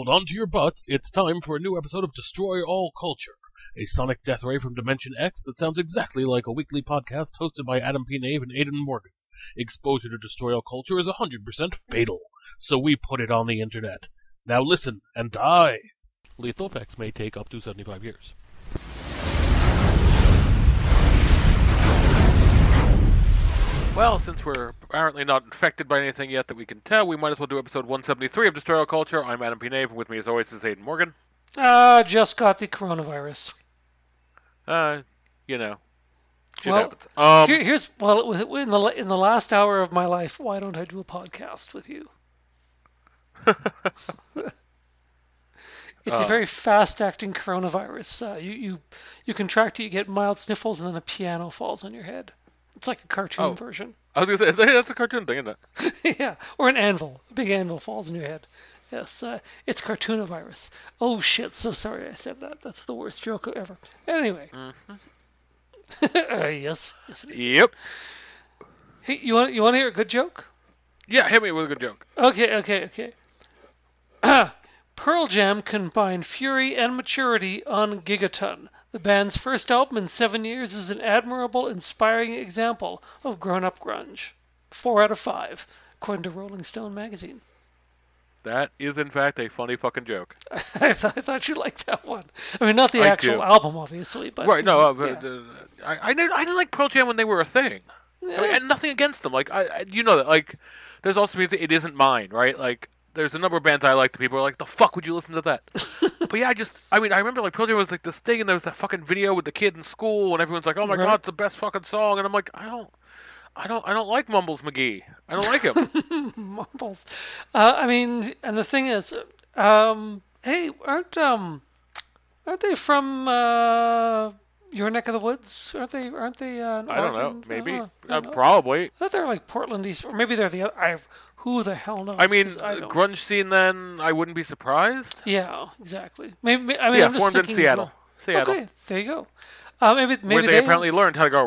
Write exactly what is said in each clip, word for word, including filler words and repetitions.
hold on to your butts. It's time for a new episode of Destroy All Culture, a sonic death ray from Dimension X that sounds exactly like a weekly podcast hosted by Adam P. Nave and Aidan Morgan. Exposure to Destroy All Culture is one hundred percent fatal, so we put it on the internet. Now listen and die! Lethal effects may take up to seventy-five years. Well, since we're apparently not infected by anything yet that we can tell, we might as well do episode one seventy-three of Destroy All Culture. I'm Adam P. Nave, and with me as always is Aidan Morgan. Uh, just got the coronavirus. Uh, you know, shit well, happens. Um, here, here's, well, in the, in the last hour of my life, why don't I do a podcast with you? It's uh, a very fast-acting coronavirus. Uh, you, you, you contract it, you get mild sniffles, and then a piano falls on your head. It's like a cartoon oh, version. I was going to say, that's a cartoon thing, isn't it? Yeah, or an anvil. A big anvil falls on your head. Yes, uh, it's cartoonivirus. Oh, shit, so sorry I said that. That's the worst joke ever. Anyway. Mm-hmm. uh, yes, yes it is. Yep. Hey, you want, you want to hear a good joke? Yeah, hit me with a good joke. Okay, okay, okay. Pearl Jam combined fury and maturity on Gigaton. The band's first album in seven years is an admirable, inspiring example of grown-up grunge. Four out of five, according to Rolling Stone magazine. That is, in fact, a funny fucking joke. I, th- I thought you liked that one. I mean, not the I actual do. album, obviously, but right. No, uh, yeah. uh, I I didn't, I didn't like Pearl Jam when they were a thing. Yeah. I mean, and nothing against them. Like I, I, you know that. Like, there's also music. It isn't mine, right? Like. There's a number of bands I like that people are like, the fuck would you listen to that? But yeah, I just, I mean, I remember like Pearl Jam was like this thing and there was that fucking video with the kid in school and everyone's like, oh my right. god, it's the best fucking song. And I'm like, I don't, I don't, I don't like Mumbles McGee. I don't like him. Mumbles. Uh, I mean, and the thing is, um, hey, aren't, um, aren't they from, uh, your neck of the woods? Aren't they, aren't they, uh, I don't know. Maybe. Uh, uh, probably. I thought they're like Portland East, or maybe they're the other, I've, Who the hell knows? I mean, I grunge scene. Then I wouldn't be surprised. Yeah, exactly. Maybe I mean, yeah, I'm just formed in Seattle. Well, Seattle. Okay, there you go. Uh, maybe maybe where they, they apparently have... learned how to go.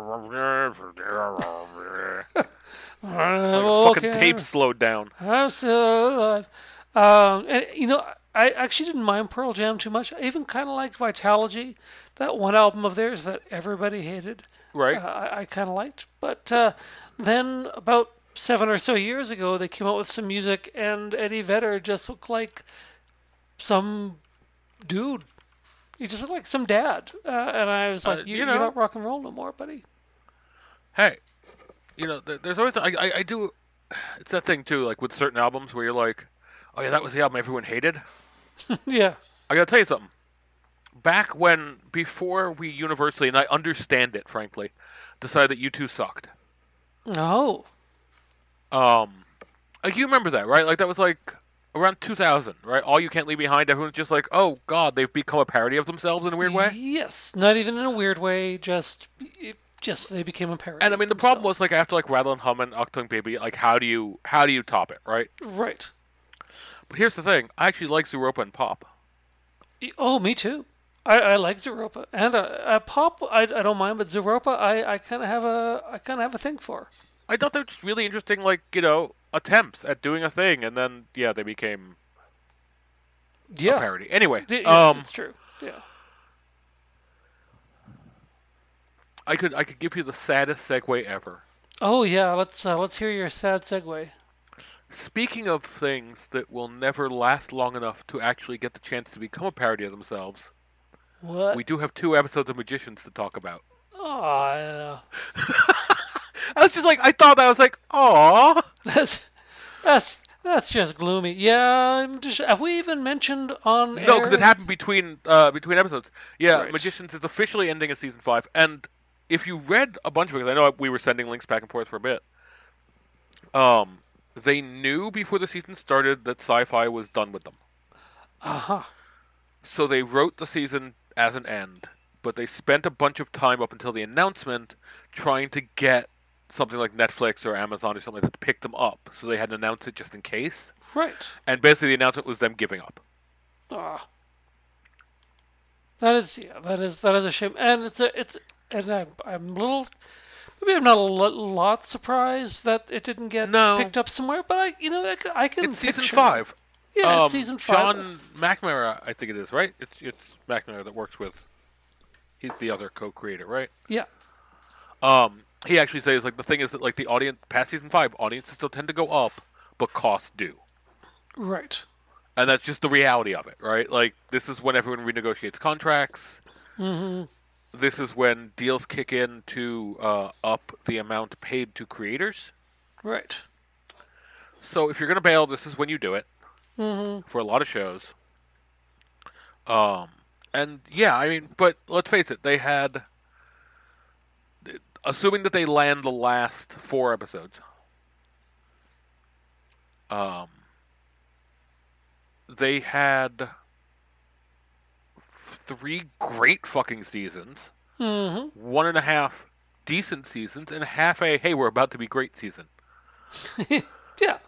like a fucking okay. tape slowed down. I'm still alive. Um, and you know, I actually didn't mind Pearl Jam too much. I even kind of liked Vitalogy, that one album of theirs that everybody hated. Right. Uh, I, I kind of liked, but uh, then about seven or so years ago, they came out with some music, and Eddie Vedder just looked like some dude. He just looked like some dad. Uh, and I was like, uh, you, you know, you're not rock and roll no more, buddy. Hey, you know, there, there's always, I, I, I do, it's that thing too, like with certain albums where you're like, oh yeah, that was the album everyone hated. Yeah. I gotta tell you something. Back when, before we universally, and I understand it, frankly, decided that U two sucked. Oh. Um, like you remember that, right? Like that was like around two thousand, right? All You Can't Leave Behind. Everyone's just like, "Oh God, they've become a parody of themselves in a weird way." Yes, not even in a weird way. Just, it, just they became a parody. And I mean, the themselves. problem was like after like Rattle and Hum and Achtung Baby, like how do you how do you top it, right? Right. But here's the thing: I actually like Zooropa and Pop. Oh, me too. I, I like Zooropa and uh, uh, Pop. I, I don't mind, but Zooropa, I, I kind of have a I kind of have a thing for. I thought they were just really interesting, like, you know, attempts at doing a thing, and then, yeah, they became yeah. a parody. Anyway. Yes, um, it's true. Yeah. I could I could give you the saddest segue ever. Oh, yeah, let's uh, let's hear your sad segue. Speaking of things that will never last long enough to actually get the chance to become a parody of themselves, what? we do have two episodes of Magicians to talk about. Oh, yeah. I was just like, I thought that, I was like, aww. That's, that's, that's just gloomy. Yeah, I'm just, have we even mentioned on No, air? because it happened between uh, between episodes. Yeah, right. Magicians is officially ending in season five. And if you read a bunch of it, I know we were sending links back and forth for a bit. Um, they knew before the season started that Sci-Fi was done with them. Uh-huh. So they wrote the season as an end. But they spent a bunch of time up until the announcement trying to get something like Netflix or Amazon or something like that to pick them up. So they had to announce it just in case. Right. And basically the announcement was them giving up. Ah. That is, yeah, that is, that is a shame. And it's a, it's, and I'm, I'm a little, maybe I'm not a lot surprised that it didn't get no. picked up somewhere, but I, you know, I, I can It's season picture, five. Yeah, Um, it's season five. John McNamara, I think it is, right? It's it's McNamara that works with. He's the other co-creator, right? Yeah. Um, he actually says like the thing is that like the audience past season five, audiences still tend to go up, but costs do. Right. And that's just the reality of it, right? Like this is when everyone renegotiates contracts. Mm-hmm. This is when deals kick in to uh, up the amount paid to creators. Right. So if you're gonna bail, this is when you do it. Mm-hmm. For a lot of shows. Um, and yeah, I mean, but let's face it, they had, assuming that they land the last four episodes, um, they had three great fucking seasons, Mm-hmm. one and a half decent seasons, and half a, hey, we're about to be great season. Yeah.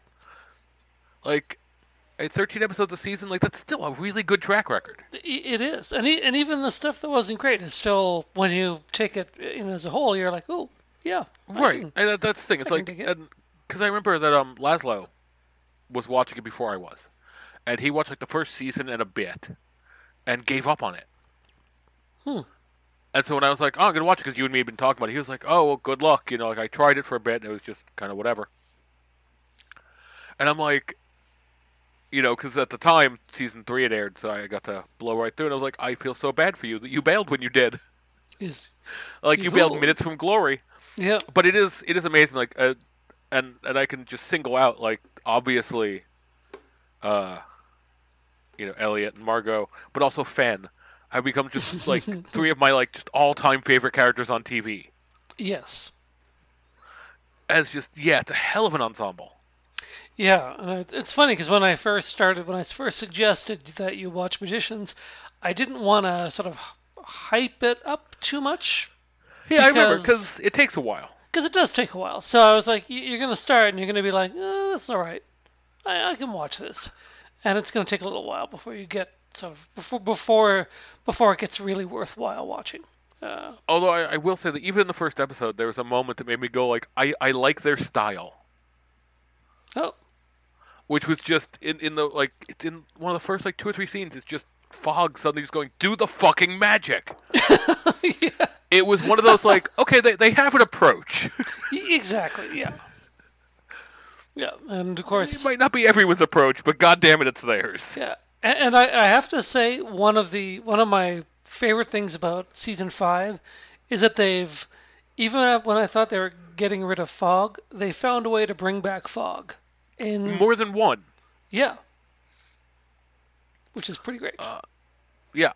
Like, at thirteen episodes a season, like, that's still a really good track record. It is, and e- and even the stuff that wasn't great is still, when you take it in as a whole, you're like, oh, yeah, I Right, can- and that, that's the thing. It's I like, can dig it. because I remember that um Laszlo was watching it before I was, and he watched like the first season and a bit, and gave up on it. Hmm. And so when I was like, oh, I'm gonna watch it because you and me had been talking about it, he was like, oh, well, good luck. You know, like I tried it for a bit, and it was just kind of whatever. And I'm like, you know, because at the time season three had aired, so I got to blow right through, and I was like, I feel so bad for you that you bailed when you did. Is Like you You bailed will. minutes from glory. yeah. But it is it is amazing, like, uh, and and I can just single out, like, obviously, uh, you know, Elliot and Margot, but also Fen have become just like three of my like just all time favorite characters on T V. Yes. And it's just yeah, it's a hell of an ensemble. Yeah, and it- it's funny because when I first started, when I first suggested that you watch Magicians, I didn't want to sort of hype it up too much Yeah, I remember Because- because it takes a while. because it does take a while. So I was like, "Y- you're going to start and you're going to be like, oh, that's all right. I, I can watch this. And it's going to take a little while before you get sort of, before, before, before it gets really worthwhile watching. Uh, Although I, I will say that even in the first episode, there was a moment that made me go like, I, I like their style, oh, which was just in in the like it's in one of the first like two or three scenes. It's just Fogg suddenly just going, do the fucking magic. yeah, It was one of those like, okay, they they have an approach. y- exactly, yeah. Yeah, and of It course, might not be everyone's approach, but god damn it, it's theirs. yeah, and, and I, I have to say one of the one of my favorite things about season five is that they've, even when I thought they were getting rid of Fog, they found a way to bring back Fog. In More than one. yeah, which is pretty great. Yeah.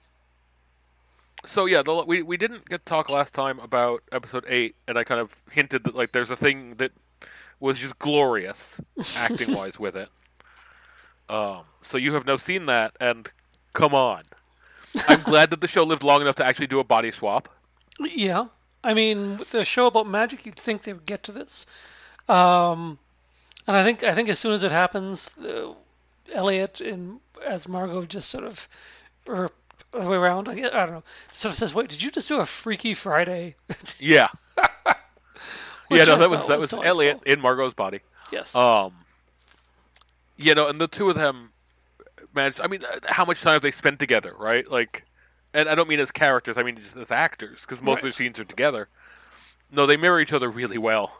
So yeah, the, we we didn't get to talk last time about episode eight, and I kind of hinted that like there's a thing that was just glorious acting wise with it. Um, so you have now seen that, and come on, I'm glad that the show lived long enough to actually do a body swap. Yeah, I mean, with the show about magic, you'd think they would get to this, um, and I think I think as soon as it happens, uh, Elliot in as Margot just sort of, or the way around, I, I don't know, sort of says, "Wait, did you just do a Freaky Friday?" Yeah. Which Yeah, no, I that was thought that was was delightful. Elliot in Margot's body. Yes. Um, you know, and the two of them managed. I mean, uh, how much time have they spent together, right? Like, and I don't mean as characters. I mean just as actors, because most of Right. the scenes are together. No, they marry each other really well.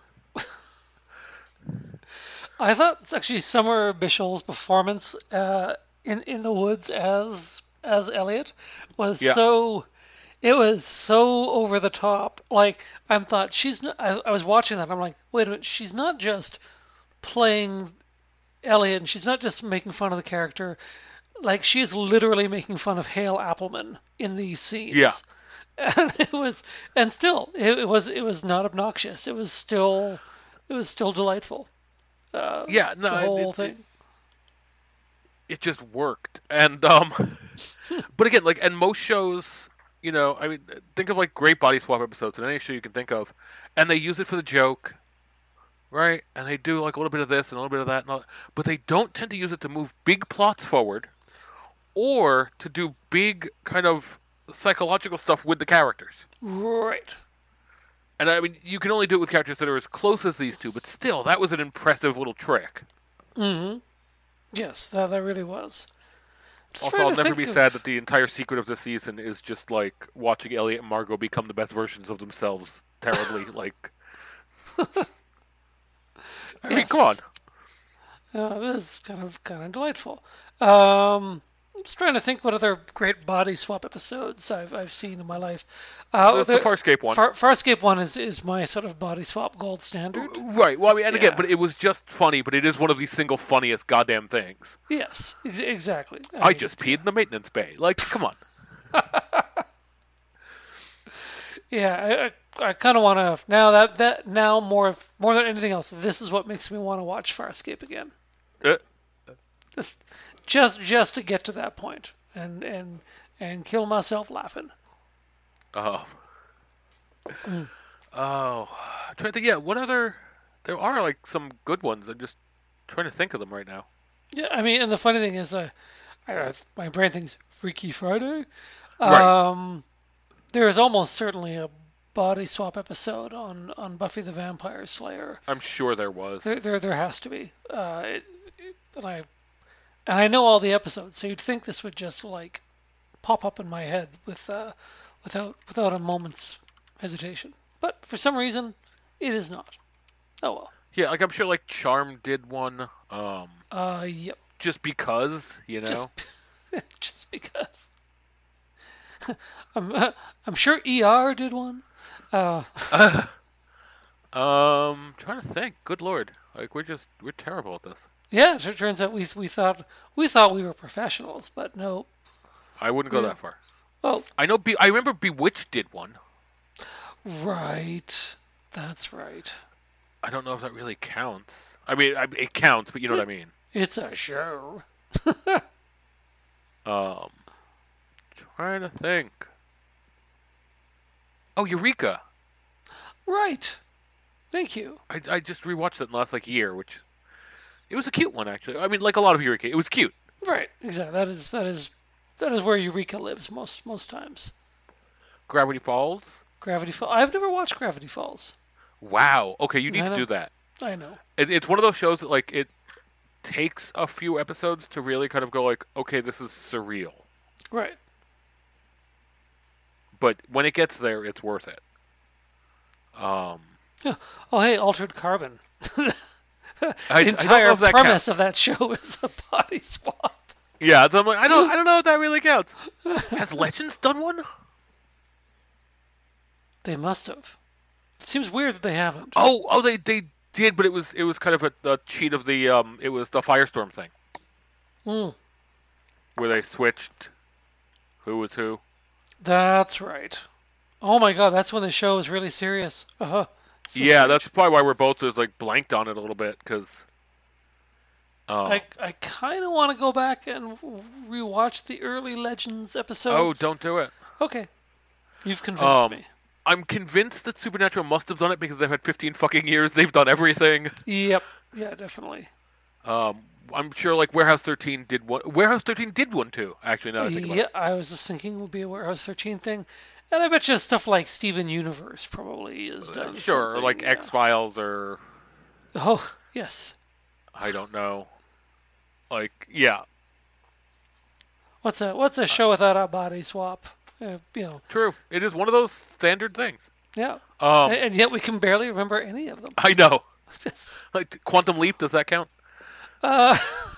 I thought it's actually Summer Bishel's performance uh, in in the woods as as Elliot was Yeah. so, it was so over the top. Like I thought she's not, I, I was watching that and I'm like, wait a minute, she's not just playing Elliot and she's not just making fun of the character. Like she is literally making fun of Hale Appleman in these scenes. Yeah. And it was, and still, it, it was, it was not obnoxious. It was still, it was still delightful. Uh, Yeah, no, the it- whole it- thing. It just worked, and um, but again, like, and most shows, you know, I mean, think of like great body swap episodes in any show you can think of, and they use it for the joke, right? And they do like a little bit of this and a little bit of that, and all, but they don't tend to use it to move big plots forward, or to do big kind of psychological stuff with the characters. Right. And I mean, you can only do it with characters that are as close as these two, but still, that was an impressive little trick. Mm-hmm. Yes, that that really was. Just Also, trying I'll to never think be of. sad that the entire secret of the season is just like watching Elliot and Margot become the best versions of themselves terribly. Like, I mean, come on. Yes, uh, this is kind of kind of delightful. Um, I'm just trying to think what other great body swap episodes I've I've seen in my life. Uh, There's the the Farscape one. Far, Farscape one is, is my sort of body swap gold standard. Right. Well, I mean, and again, Yeah. but it was just funny. But it is one of the single funniest goddamn things. Yes, ex- exactly. I, mean, just peed in the maintenance bay. Like, come on. Yeah, I, I, I kind of want to now that that now more more than anything else. This is what makes me want to watch Farscape again. Uh, Just just just to get to that point and and and kill myself laughing. oh. Mm. Oh. I'm trying to think. Yeah. What other? There are like some good ones. I'm just trying to think of them right now. Yeah, I mean, and the funny thing is, uh, I, my brain thinks Freaky Friday. Right. Um, there is almost certainly a body swap episode on, on Buffy the Vampire Slayer. I'm sure there was. There there, there has to be. Uh, it, it, and I and I know all the episodes, so you'd think this would just like pop up in my head with uh, without without a moment's hesitation. But for some reason, it is not. Oh well. Yeah. Like I'm sure like Charm did one. Um. Uh, yep. Just because, you know. Just just because. I'm uh, I'm sure E R did one. Uh, um. Trying to think. Good lord. Like we're just we're terrible at this. yeah, it turns out we we thought we thought we were professionals, but no. I wouldn't go Yeah. that far. Oh, I know. Be- I remember Bewitched did one. right. That's right. I don't know if that really counts. I mean, I, it counts, but you know what I mean. It's a show. Um, trying to think. Oh, Eureka! Right. Thank you. I, I just rewatched it in the last like year, which it was a cute one actually. I mean, like a lot of Eureka, it was cute. Right. Exactly. That is that is that is where Eureka lives most most times. Gravity Falls. Gravity Falls. I've never watched Gravity Falls. Wow. Okay, you need I to know. do that. I know. It, it's one of those shows that like it takes a few episodes to really kind of go like, okay, this is surreal. Right. But when it gets there, it's worth it. Um, Oh, hey, Altered Carbon. the I, I don't entire know if that premise counts. of that show is a body swap. Yeah, so I'm like, I don't, I don't know if that really counts. Has Legends done one? They must have. It seems weird that they haven't. Oh, oh, they, they did, but it was, it was kind of a, a cheat of the, um, it was the Firestorm thing Mm, where they switched who was who. that's right. Oh my god, that's when the show is really serious. Uh-huh. So Yeah, strange. that's probably why we're both just like blanked on it a little bit because. Um, I, I kind of want to go back and rewatch the early Legends oh, episodes. don't do it. Okay. You've convinced Um, me. I'm convinced that Supernatural must have done it because they've had fifteen fucking years. They've done everything. Yep. Yeah, definitely. Um, I'm sure like Warehouse thirteen did one. Warehouse thirteen did one too. Actually, now that I think about Yeah, it. I was just thinking it would be a Warehouse thirteen thing. And I bet you stuff like Steven Universe probably is done. Sure, or something, like yeah. X Files, or Oh, yes. I don't know. Like, yeah, What's a what's a show without a body swap? Uh, you know, true. It is one of those standard things. yeah. Um, and, and yet we can barely remember any of them. I know. Just, Like Quantum Leap, does that count? uh,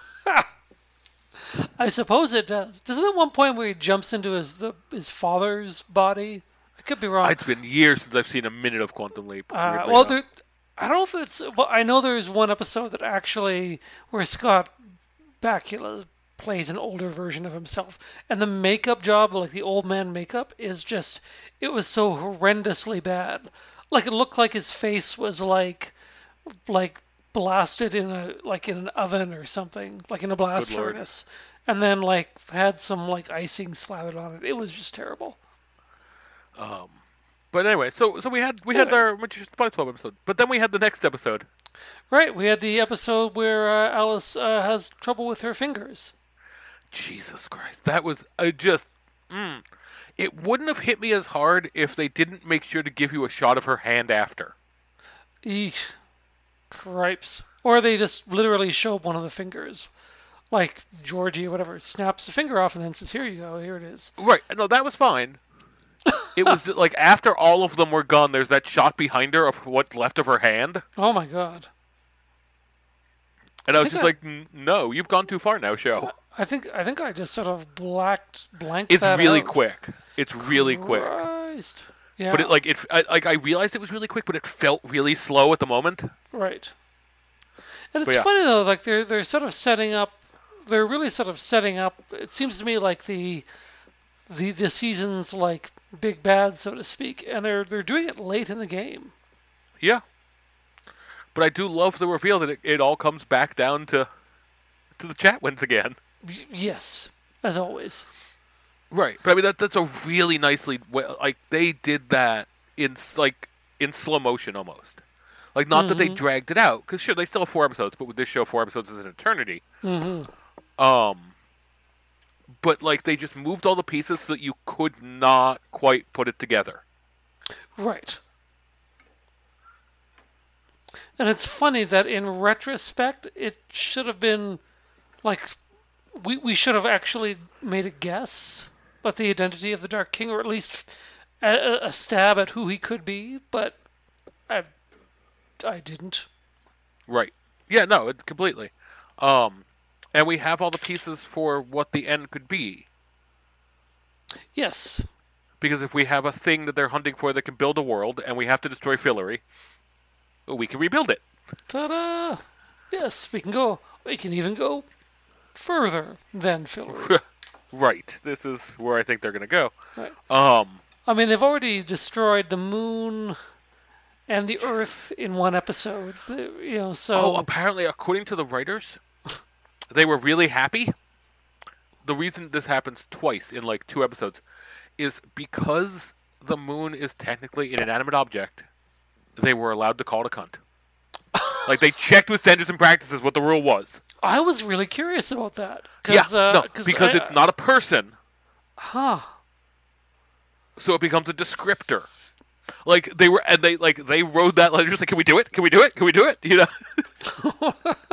I suppose it does. Doesn't at one point where he jumps into his the, his father's body? I could be wrong. It's been years since I've seen a minute of Quantum Leap. Uh, weirdly well, enough. there, I don't know if it's. Well, I know there's one episode that actually where Scott Bakula plays an older version of himself, and the makeup job, like the old man makeup, is just. It was so horrendously bad. Like it looked like his face was like, like blasted in a like in an oven or something, like in a blast Good Lord. furnace, and then like had some like icing slathered on it. It was just terrible. Um, but anyway, so so we had we had Anyway. our Magician's Body Swap episode, but then we had the next episode. Right, we had the episode where uh, Alice uh, has trouble with her fingers. Jesus Christ, that was uh, just. Mm, it wouldn't have hit me as hard if they didn't make sure to give you a shot of her hand after. Eek. Cripes. Or they just literally show one of the fingers. like Georgie or whatever snaps the finger off and then says, "Here you go, here it is." Right. No, that was fine. It was like after all of them were gone, there's that shot behind her of what's left of her hand. Oh my god. And I, I was just I, like, no, you've gone too far now, show. I think I think I just sort of blacked blanked It's that really out. quick. It's really quick. Christ. Yeah. But it like it I, like I realized it was really quick, but it felt really slow at the moment. Right. And it's But yeah. funny though, like they're they're sort of setting up. They're really sort of setting up. It seems to me like the the the season's like big bad, so to speak, and they're they're doing it late in the game. Yeah. But I do love the reveal that it, it all comes back down to to the Chatwins again. Y- yes, as always. Right. But I mean that that's a really nicely like they did that in s- like in slow motion almost. Like not that they Mhm. dragged it out cuz sure they still have four episodes, but with this show four episodes is an eternity. hmm Um but like they just moved all the pieces so that you could not quite put it together. Right. And it's funny that in retrospect, it should have been like we we should have actually made a guess at the identity of the Dark King, or at least a, a stab at who he could be. But I I didn't. Right. Yeah, no, it, completely. Um, and we have all the pieces for what the end could be. Yes. Because if we have a thing that they're hunting for that can build a world, and we have to destroy Fillory, well, we can rebuild it. Ta-da! Yes, we can go. We can even go further than Fillory. Right. This is where I think they're going to go. Right. Um, I mean, they've already destroyed the moon and the Earth in one episode. You know, so. oh, apparently, according to the writers, they were really happy. The reason this happens twice in like two episodes is because the moon is technically an inanimate object. They were allowed to call it a cunt. Like they checked with standards and practices what the rule was. I was really curious about that. Yeah, uh, no, because I, it's not a person, Huh. so it becomes a descriptor. Like they were, and they like they wrote that letter just like, can we do it? Can we do it? Can we do it? You know.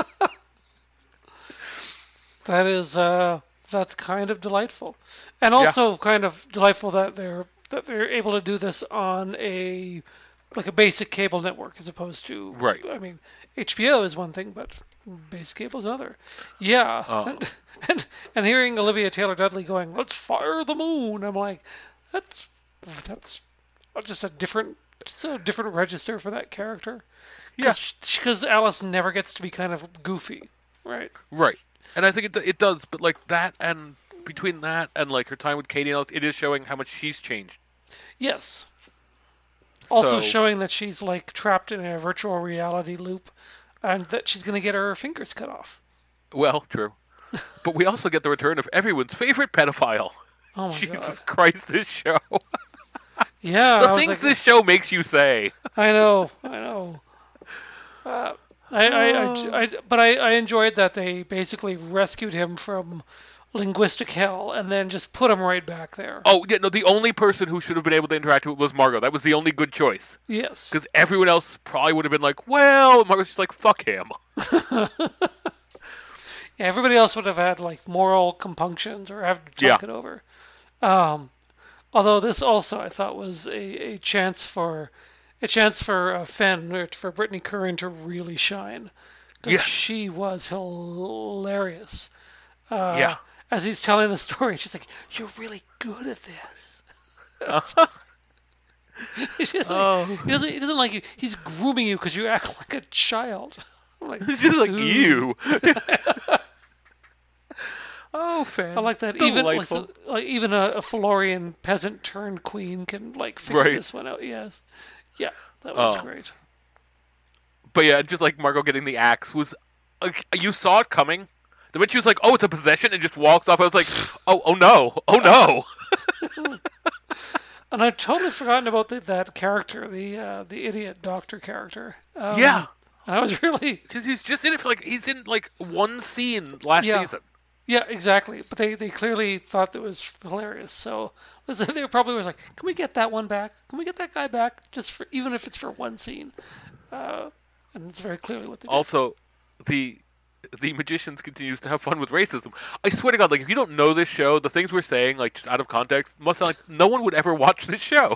That is, uh, that's kind of delightful, and also kind of delightful that they're that they're able to do this on a like a basic cable network as opposed to Right. I mean, H B O is one thing, but basic cable is another. Yeah, Oh. and, and and hearing Olivia Taylor Dudley going, "Let's fire the moon," I'm like, that's that's just a different so different register for that character. Yeah. Because Alice never gets to be kind of goofy, right? Right. And I think it it does, but like that and between that and like her time with Katie and else, it is showing how much she's changed. Yes. Also So- showing that she's like trapped in a virtual reality loop and that she's going to get her fingers cut off. Well, true. But we also get the return of everyone's favorite pedophile. Oh my Jesus god. Christ, this show. Yeah, The I was things like, this show makes you say. I know, I know. Uh, I, I, I, I, but I, I enjoyed that they basically rescued him from linguistic hell and then just put him right back there. Oh, yeah, no, the only person who should have been able to interact with it was Margot. That was the only good choice. Yes. Because everyone else probably would have been like, well, Margot's just like, fuck him. Yeah, everybody else would have had like moral compunctions or have to talk Yeah. it over. Um, although this also I thought was a, a chance for a chance for uh, Fenn or for Brittany Curran to really shine because Yes. she was hilarious. Uh, Yeah. As he's telling the story, she's like, "You're really good at this." He's just like, Oh. he doesn't. He doesn't like you. He's grooming you because you act like a child. I'm like, It's just like, "Ooh." you. Oh, fan. I like that. Even like, Delightful. so- like even a, a Florian peasant turned queen can like figure Right. this one out. Yes, yeah, that was Oh. great. But yeah, just like Margot getting the axe was, like, you saw it coming. The minute she was like, "Oh, it's a possession," and just walks off, I was like, "Oh, oh no, oh no." And I'd totally forgotten about the, that character, the uh, the idiot doctor character. Um, Yeah. and I was really Because he's just in it for like he's in like one scene last Yeah. season. yeah exactly. But they, they clearly thought that was hilarious. So they probably was like, "Can we get that one back? Can we get that guy back? Just for even if it's for one scene." Uh, and it's very clearly what they did. Also, the the magicians continues to have fun with racism. I swear to God, like if you don't know this show, the things we're saying, like just out of context, must sound like no one would ever watch this show.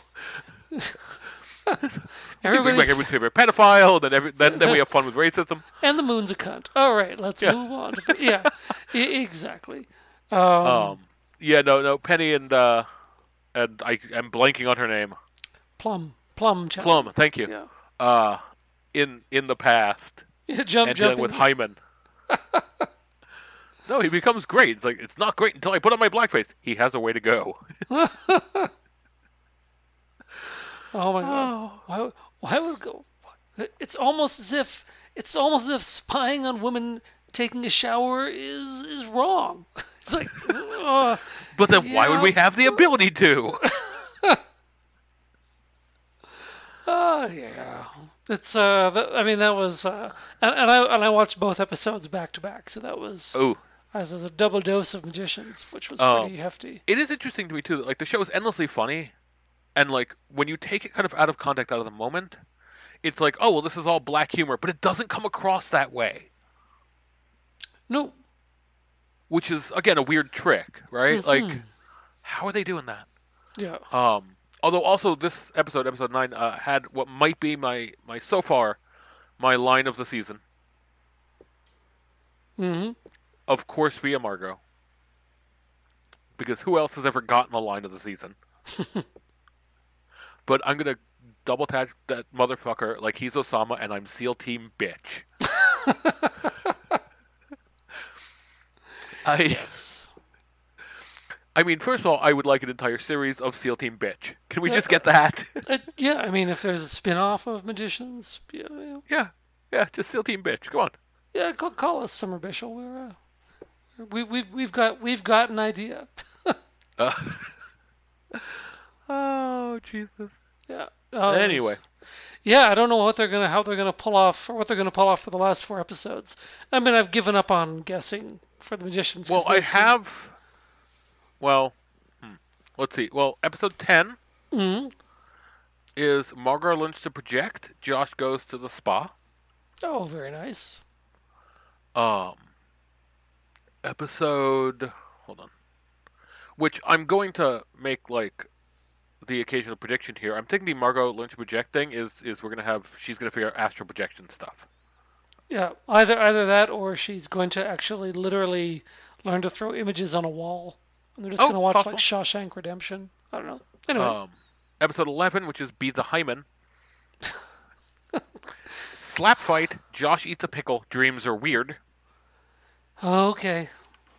Everybody's like everyone's favorite pedophile, then every then, then we have fun with racism. And the moon's a cunt. All right, let's Yeah. move on. Yeah, e- exactly. Um, Um, yeah, no, no, Penny and uh, and I am blanking on her name. Plum, Plum, Challenge. Plum, thank you. Yeah, Uh, in in the past, yeah jump, and jump dealing with in. Hyman. No, he becomes great. It's like it's not great until I put on my blackface. He has a way to go. Oh my god! Oh. Why? Why would go? It's almost as if it's almost as if spying on women taking a shower is is wrong. It's like, uh, But then why would yeah. we have the ability to? Oh yeah, it's uh. That, I mean, that was uh, and, and I and I watched both episodes back to back, so that was Oh, as a double dose of magicians, which was Oh. pretty hefty. it is interesting to me too. That, like the show is endlessly funny, and like when you take it kind of out of context, out of the moment, it's like, oh well, this is all black humor, but it doesn't come across that way, No, which is again a weird trick, right? Mhm. Like, how are they doing that? yeah, Um, although also this episode, episode nine, uh, had what might be my my so far my line of the season. hmm Of course, via Margot, because who else has ever gotten a line of the season? But I'm gonna double tap that motherfucker like he's Osama, and I'm SEAL Team bitch. I yes. I mean, first of all, I would like an entire series of SEAL Team bitch. Can we just get that? Uh, yeah, I mean, if there's a spin-off of magicians, yeah, yeah, yeah, yeah, just SEAL Team bitch. Come on. yeah call, call us Summer Bishop. We're uh, we we've we've got we've got an idea. Uh, oh Jesus. Yeah. Uh, it was- Anyway, Yeah, I don't know what they're gonna how they're gonna pull off or what they're gonna pull off for the last four episodes. I mean, I've given up on guessing for the magicians. 'cause well, I they- have. Well, hmm, let's see. Well, episode ten Mhm. is Margot learns to project. Josh goes to the spa. Oh, very nice. Um, episode. Hold on. Which I'm going to make like the occasional prediction here. I'm thinking the Margot learns to project thing is is we're gonna have she's gonna figure out astral projection stuff. Yeah, either either that or she's going to actually literally learn to throw images on a wall, and they're just Oh, gonna watch possible. like Shawshank Redemption. I don't know. Anyway, Um, episode eleven, which is Be the Hyman. Slap fight. Josh eats a pickle. Dreams are weird. okay.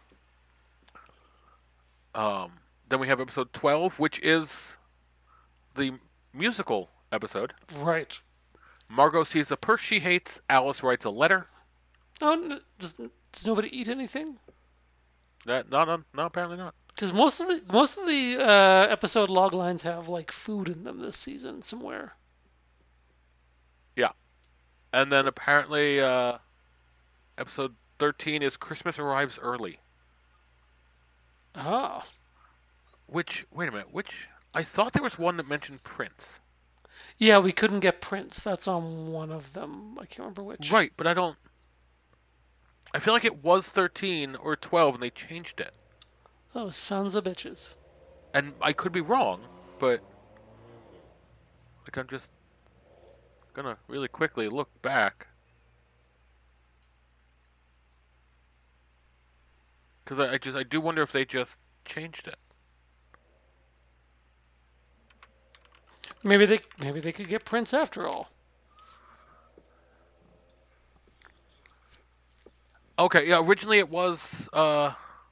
Um, then we have episode twelve, which is the musical episode. Right. Margot sees a purse she hates. Alice writes a letter. Oh, n- does, does nobody eat anything? That no, no, no, apparently not. Because most of the most of the uh, episode log lines have like food in them this season somewhere. Yeah, and then apparently uh, episode thirteen is Christmas arrives early. Ah, Which wait a minute, which I thought there was one that mentioned Prince. yeah, we couldn't get Prince. That's on one of them. I can't remember which. Right, but I don't. I feel like it was thirteen or twelve, and they changed it. Oh, sons of bitches. And I could be wrong, but like I'm just gonna really quickly look back because I, I just I do wonder if they just changed it. Maybe they maybe they could get Prince after all. Okay, yeah. Originally, it was uh,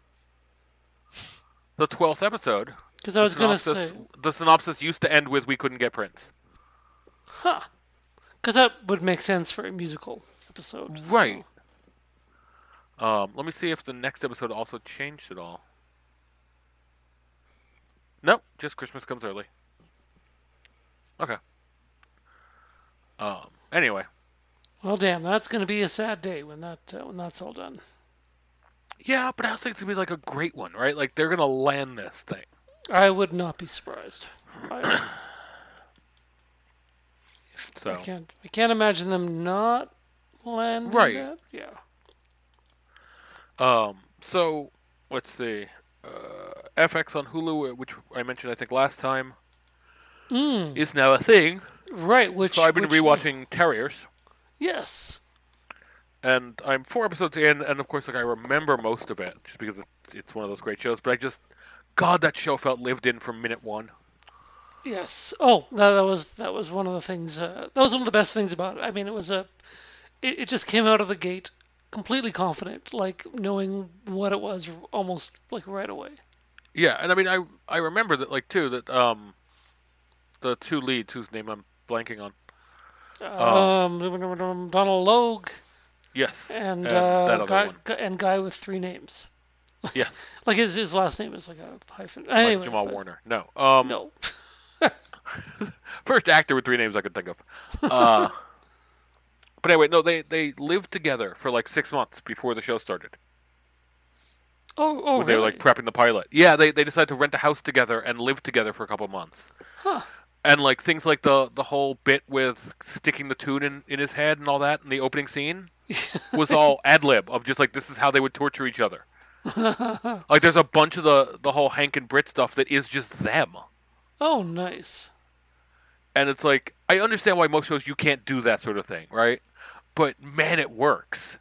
the twelfth episode. Because I was The gonna synopsis- say, the synopsis used to end with "We couldn't get Prince." huh? Because that would make sense for a musical episode. so- Right. Um, let me see if the next episode also changed at all. Nope, just Christmas comes early. Okay. Um. Anyway, Well, damn, that's gonna be a sad day when that uh, when that's all done. yeah, but I also think it's gonna be like a great one, right? Like they're gonna land this thing. I would not be surprised. I, So I can't I can't imagine them not landing Right. that. Yeah. Um, so let's see. Uh, F X on Hulu, which I mentioned I think last time, Mm, is now a thing. right. So Which I've been which rewatching Terriers, yes. and I'm four episodes in, and of course, like I remember most of it just because it's it's one of those great shows. But I just, God, that show felt lived in from minute one. Yes. Oh, that, that was that was one of the things. Uh, that was one of the best things about it. I mean, it was a. It, it just came out of the gate completely confident, like knowing what it was almost like right away. Yeah, and I mean, I I remember that like too that um the two leads whose name I'm blanking on. Um, Um, Donald Logue yes, and and uh, that other guy one. and guy with three names. Yes, Like his his last name is like a hyphen. like Anyway, Jamal but Warner. No. Um, no. first actor with three names I could think of. Uh, but anyway, no, they they lived together for like six months before the show started. Oh, oh, When they were like really? prepping the pilot. Yeah, they they decided to rent a house together and live together for a couple months. Huh. And like things like the the whole bit with sticking the tune in, in his head and all that in the opening scene was all ad lib of just like this is how they would torture each other. Like there's a bunch of the the whole Hank and Brit stuff that is just them. Oh, nice. And it's like I understand why most shows you can't do that sort of thing, right? But man, it works.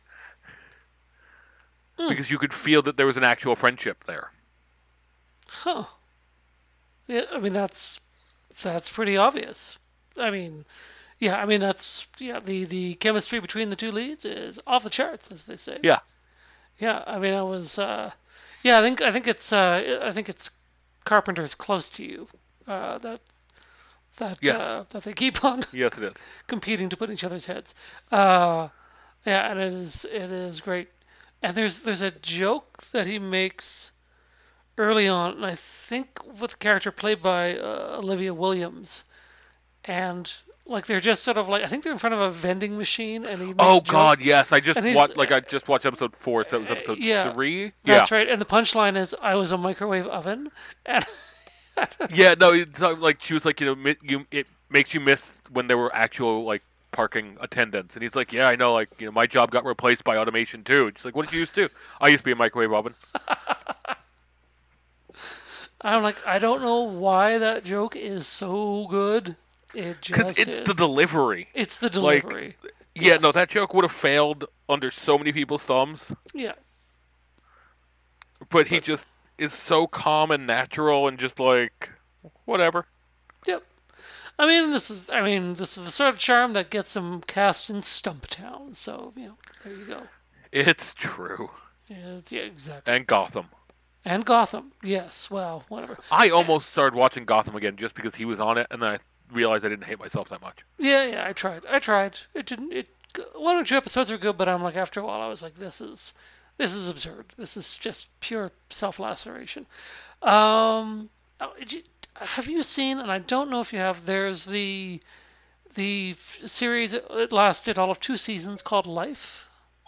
Mm. Because you could feel that there was an actual friendship there. Huh. Yeah, I mean that's that's pretty obvious. I mean, yeah, I mean that's yeah, the the chemistry between the two leads is off the charts, as they say. Yeah. Yeah, I mean I was uh yeah, I think I think it's uh I think it's Carpenter's Close to You. Uh that that Yes. uh that they keep on Yes, it is. competing to put in each other's heads. Uh yeah, and it is it is great. And there's there's a joke that he makes early on, and I think with the character played by uh, Olivia Williams, and like they're just sort of like I think they're in front of a vending machine, and he makes Oh a joke. God, yes! I just And he's- watched like I just watched episode four, so it was Uh, episode yeah, three. That's yeah, right. And the punchline is, "I was a microwave oven," and yeah. No, it's not like she was like you know mi- you it makes you miss when there were actual like parking attendants, and he's like, yeah, I know, like you know my job got replaced by automation too. She's like, what did you used to? do? I used to be a microwave oven. I'm like, I don't know why that joke is so good. It Because just it's is. the delivery. It's the like- delivery. Yeah, no, Yes. that joke would have failed under so many people's thumbs, Yeah. but he just is so calm and natural and just like whatever. Yep. I mean, this is I mean, this is the sort of charm that gets him cast in Stumptown. So you know, there you go. It's true. Yes, yeah, exactly. And Gotham. And Gotham. Yes. Well, whatever. I almost started watching Gotham again just because he was on it, and then I realized I didn't hate myself that much. Yeah, yeah. I tried. I tried. It didn't. It one or two episodes were good, but I'm like after a while I was like, this is this is absurd. This is just pure self-laceration. Um, oh, did you- have you seen? And I don't know if you have. There's the the f- series. It lasted all of two seasons called Life.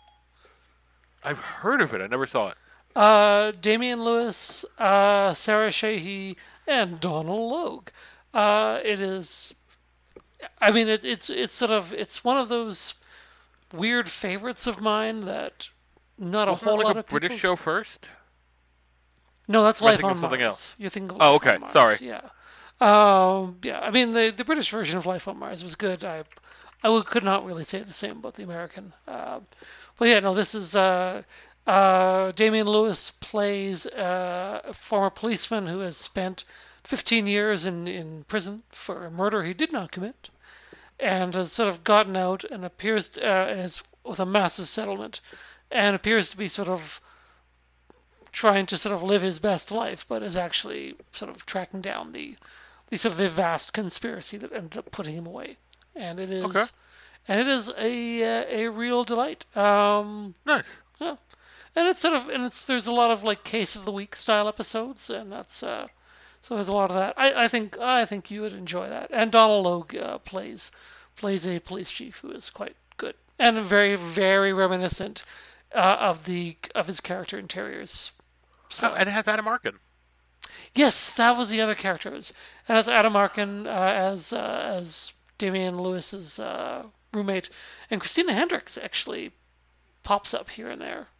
I've heard of it. I never saw it. Uh, Damian Lewis, uh, Sarah Shahi, and Donald Logue. Uh, it is. I mean, it, it's it's sort of it's one of those weird favorites of mine that not a Wasn't whole it like lot a of British people- show first? No, that's Am I Life thinking on of something Mars. else? You're thinking of Oh, Life okay, on Mars. sorry. Yeah. Um, yeah. I mean, the the British version of Life on Mars was good. I I would, could not really say the same about the American. Uh, but yeah, no, this is uh, uh, Damian Lewis plays uh, a former policeman who has spent fifteen years in in prison for a murder he did not commit, and has sort of gotten out and appears uh, and is with a massive settlement, and appears to be sort of trying to sort of live his best life, but is actually sort of tracking down the, the sort of the vast conspiracy that ended up putting him away. And it is, Okay. and it is a uh, a real delight. Um, Nice. yeah, and it's sort of and it's there's a lot of like case of the week style episodes, and that's uh, so there's a lot of that. I, I think I think you would enjoy that. And Donald Logue uh, plays plays a police chief who is quite good and very very reminiscent uh, of the of his character in Terriers. So, Oh, and it has Adam Arkin. yes, that was the other characters, and it's Adam Arkin uh, as uh, as Damian Lewis's uh, roommate, and Christina Hendricks actually pops up here and there.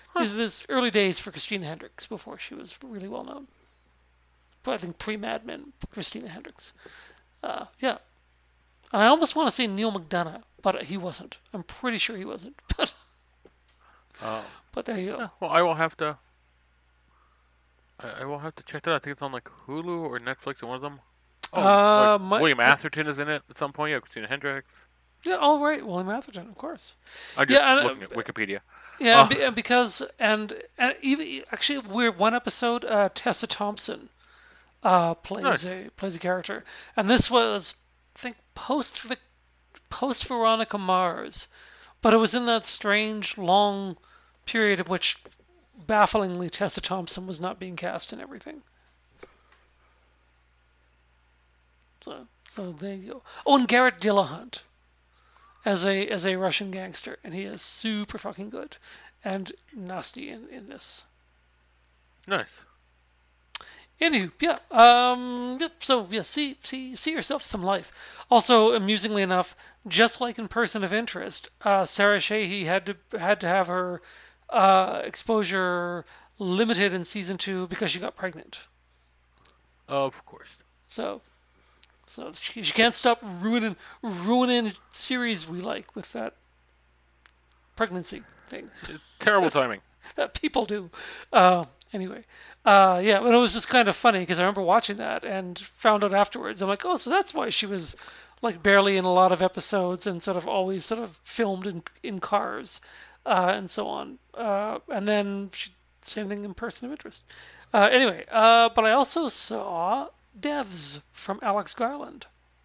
Huh. These are this early days for Christina Hendricks before she was really well known. But I think pre-Mad Men, Christina Hendricks. Uh, yeah. And I almost want to say Neil McDonough, but he wasn't. I'm pretty sure he wasn't. But Oh. but there you go. Yeah, well, I will have to. I, I will have to check that out. I think it's on like Hulu or Netflix or one of them. Oh, Uh, like my- William Atherton is in it at some point. Yeah, Christina Hendricks. Yeah, all right, William Atherton, of course. I'm just Yeah, and, looking uh, at Wikipedia. Yeah, Oh. and be- and because and and even actually, we're one episode. Uh, Tessa Thompson uh, plays Nice. a plays a character, and this was, I think, post Vic- post Veronica Mars, but it was in that strange long period in which, bafflingly, Tessa Thompson was not being cast in everything. So so there you go. Oh, and Garrett Dillahunt as a as a Russian gangster, and he is super fucking good and nasty in, in this. Nice. Anywho, yeah, um, yep. So yeah, see see see yourself some life. Also, amusingly enough, just like in Person of Interest, uh, Sarah Shahi had to had to have her uh, exposure limited in season two because she got pregnant. Of course. So. So she, she can't stop ruining ruining series we like with that pregnancy thing Terrible timing. that people do. Uh, anyway, uh, yeah, but it was just kind of funny because I remember watching that and found out afterwards. I'm like, oh, so that's why she was like barely in a lot of episodes and sort of always sort of filmed in in cars uh, and so on. Uh, and then she, same thing in Person of Interest. Uh, anyway, uh, but I also saw Devs from Alex Garland.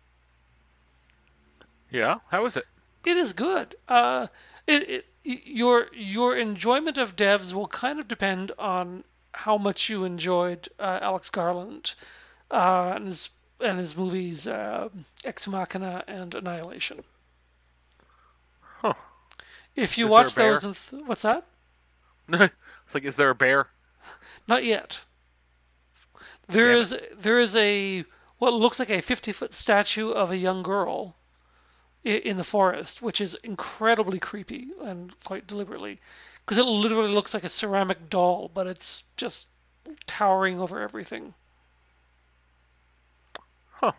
Yeah. How is it? It is good. Uh, it, it your your enjoyment of Devs will kind of depend on how much you enjoyed uh, Alex Garland uh, and his and his movies uh, Ex Machina and Annihilation. Huh. If you Is watch there a those, and th- what's that? It's like, is there a bear? Not yet. There Damn it. is there is a what looks like a fifty foot statue of a young girl i- in the forest, which is incredibly creepy and quite deliberately, because it literally looks like a ceramic doll, but it's just towering over everything. Huh.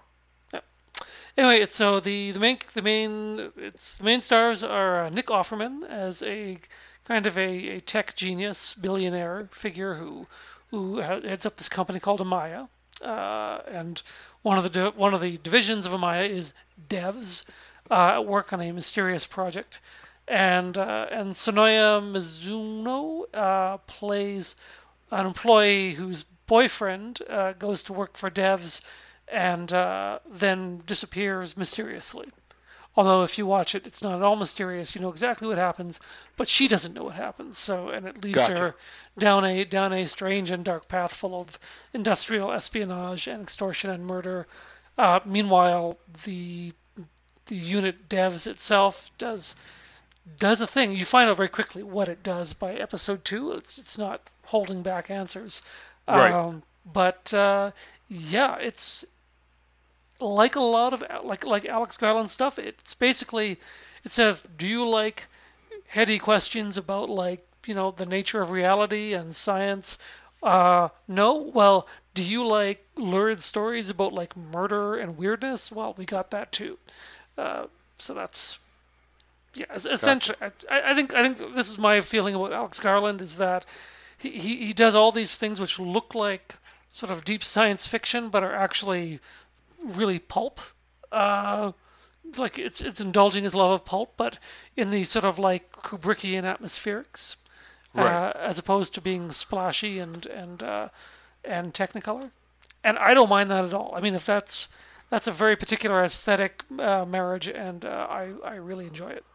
Anyway, it's so the the main the main it's the main stars are uh, Nick Offerman as a kind of a, a tech genius billionaire figure who who heads up this company called Amaya, uh, and one of the di- one of the divisions of Amaya is devs uh, at work on a mysterious project, and uh, and Sonoya Mizuno uh, plays an employee whose boyfriend uh, goes to work for devs and uh, then disappears mysteriously. Although if you watch it, it's not at all mysterious. You know exactly what happens, but she doesn't know what happens. So, and it leads Gotcha. her down a down a strange and dark path full of industrial espionage and extortion and murder. Uh, meanwhile, the the unit devs itself does does a thing. You find out very quickly what it does by episode two. It's it's not holding back answers. Right. Um, but uh, yeah, it's like a lot of like like Alex Garland stuff. It's basically it says, do you like heady questions about like you know the nature of reality and science? Uh, no. Well, do you like lurid stories about like murder and weirdness? Well, we got that too. Uh, so that's yeah. es- Essentially, I, I think I think this is my feeling about Alex Garland is that he, he he does all these things which look like sort of deep science fiction, but are actually really pulp. Uh, like it's it's indulging his love of pulp, but in the sort of like Kubrickian atmospherics, uh, Right. as opposed to being splashy and and uh, and Technicolor. And I don't mind that at all. I mean, if that's that's a very particular aesthetic uh, marriage, and uh, I I really enjoy it.